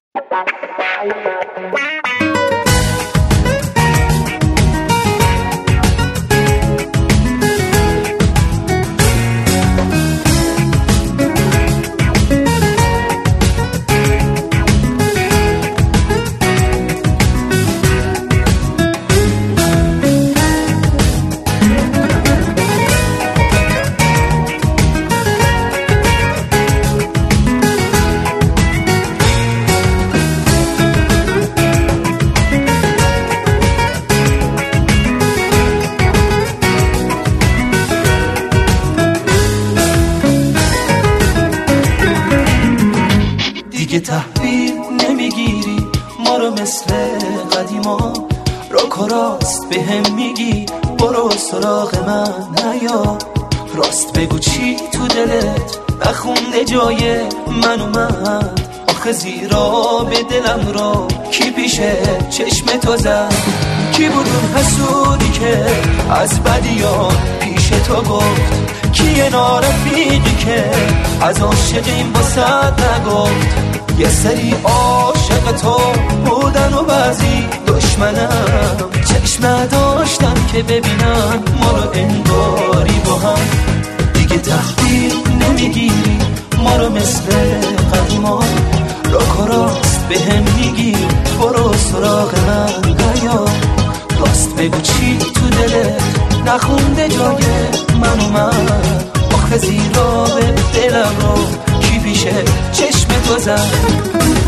دیگه تحویل نمیگیری ما رو مثل قدیما، راک و راست به هم میگی برو سراغ من نیا، راست بگو چی تو دلت نخونده جای من اومد، آخه زیرا به دلم را کی پیشه چشم تو زد، کی بود اون حسودی که از بدیان پیش تو گفت، کیه نارفیقی که از عاشقیم واسد نگفت، یه سری عاشق تو بودن و بعضی دشمنم، چشم نداشتن که ببینن ما رو انگاری با هم، دیگه تحویل نمیگیری ما رو مثل قدیما، راک و راست به هم میگی برو سراغ من نیا، راست بگو چی تو دلت نخونده جای من اومد، آخه زیرا به دلم رو کی پیشه چشم تو زد.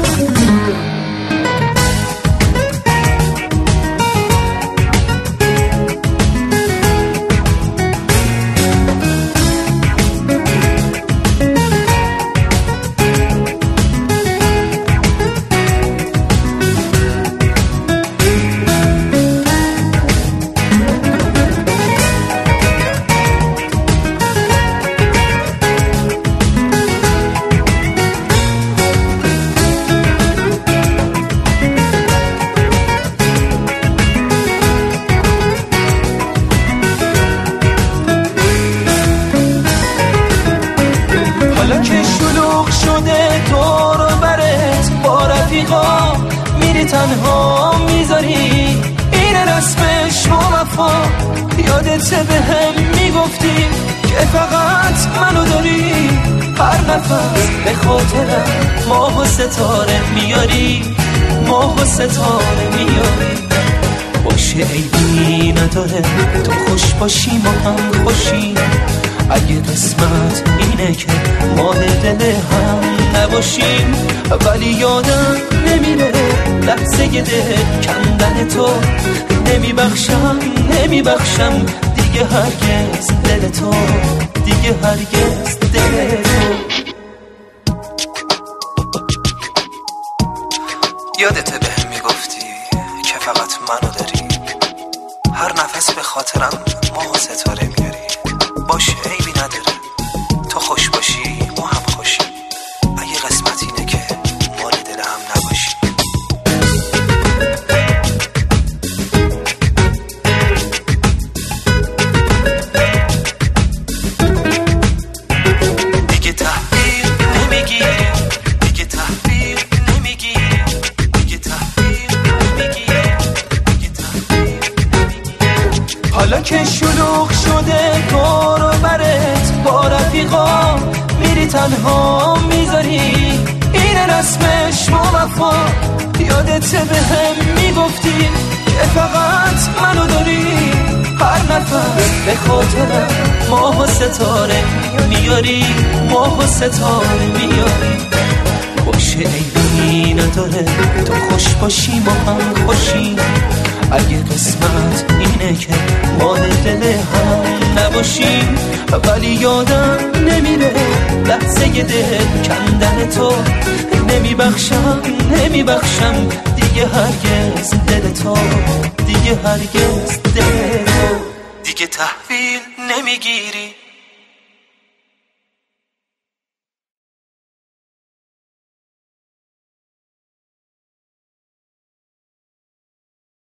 که شلوغ شده دور و برت با رفیقا میری تنها میذاری، این رسمش و وفا، یادت به هم میگفتی که فقط منو داری، هر نفس به خاطرم ماه و ستاره میاری، ماه و ستاره میاری، باشه عیبی نداره تو خوش باشی ما هم خوشی، اگه قسمت اینه که ما دل هم نباشیم، ولی یادم نمیره لحظه دل کندن تو، نمیبخشم دیگه هرگز دل تو، دیگه هرگز دل تو. یادته به هم میگفتی که فقط منو داری، هر نفس به خاطرم ماه و ستاره میاری، باشه عیبی نداره تو خوش باشی ما هم خوشی، اگه قسمت اینه که مال دل هم نباشی. دیگه تحویل نمیگیری، دیگه تحویل نمیگیری، دیگه تحویل نمیگیری، دیگه تحویل نمیگیری، حالا که شلوغ شده دور و برت با رفیقا میری تنها میذاری، این رسمش و وفا، یادت به هم میگفتی که فقط منو داری، هر نفس به خاطرم ماه و ستاره میاری، ماه و ستاره میاری، باشه عیبی نداره تو خوش باشی ما هم خوشی، اگه قسمت اینه که ما دل هم نباشیم، ولی یادم نمیره لحظه دل کندن تو، نمیبخشم دیگه هرگز دل تو، دیگه هرگز دل تو. دیگه تحویل نمیگیری